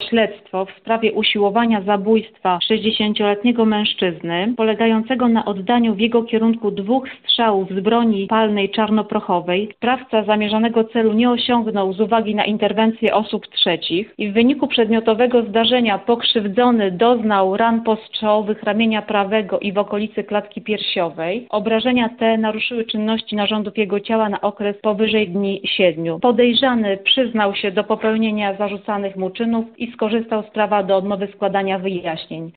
śledztwo w sprawie usiłowania zabójstwa 60-letniego mężczyzny, polegającego na oddaniu w jego kierunku 2 strzałów z broni palnej czarnoprochowej. Sprawca zamierzonego celu nie osiągnął z uwagi na interwencję osób trzecich i w wyniku przedmiotowego zdarzenia pokrzywdzony doznał ran postrzałowych ramienia prawego i w okolicy klatki piersiowej. Obrażenia te naruszyły czynności narządów jego ciała na okres powyżej dni 7. Podejrzany przyznał się do popełnienia zarzucanych mu czynów i skorzystał z prawa do odmowy składania wyjaśnień.